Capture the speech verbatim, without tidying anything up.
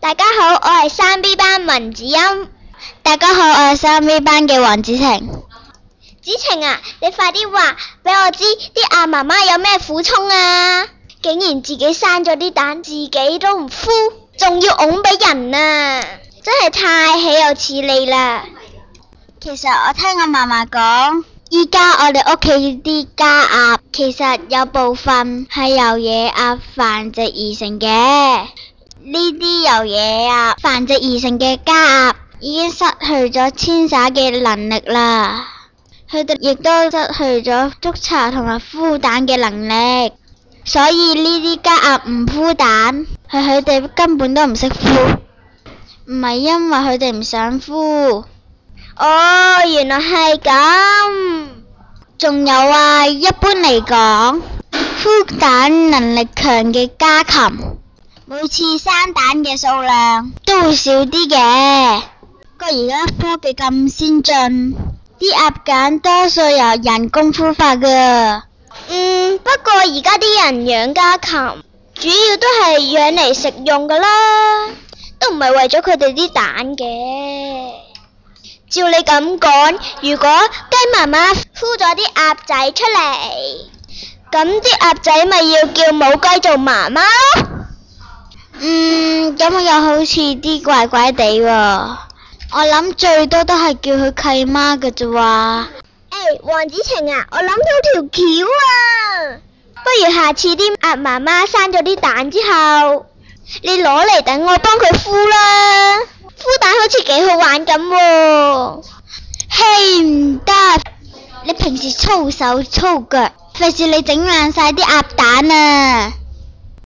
大家好，我係三 B 班文子欣。 大家好，我係三 B 班嘅黃子晴。 子晴啊，你快啲話俾我知啲鴨媽媽有咩苦衷啊！竟然自己生咗啲蛋，自己都唔孵，仲要拱俾人啊！真係太豈有此理啦！ 其實我聽我嫲嫲講，依家我哋屋企啲家鴨，其實有部分係由野鴨繁殖而成嘅。呢啲由野鴨繁殖而成嘅家鴨，已經失去咗遷徙嘅能力啦。佢哋亦都失去咗築巢同埋孵蛋嘅能力，所以呢啲家鴨唔孵蛋，係佢哋根本都唔識孵，唔係因為佢哋唔想孵。 哦，原來係咁。 仲有啊，一般嚟講，孵蛋能力強嘅家禽，每次生蛋嘅數量都會少啲嘅。不過而家科技咁先進，啲鴨蛋多數由人工孵化噶。 嗯，不過而家啲人養家禽，主要都係養嚟食用噶啦，都唔係為咗佢哋啲蛋嘅。照你咁講，如果雞媽媽孵咗啲鴨仔出嚟，咁啲鴨仔咪要叫母雞做媽媽咯？ 嗯，咁又好似啲怪怪地喎。我諗最多都係叫佢契媽㗎啫喎。 誒，黃子晴啊，我諗到條橋啊！不如下次啲鴨媽媽生咗啲蛋之後，你攞嚟等我幫佢孵啦。孵蛋好似幾好玩咁喎。 嘿，唔得！你平時粗手粗腳，費事你整爛晒啲鴨蛋啊！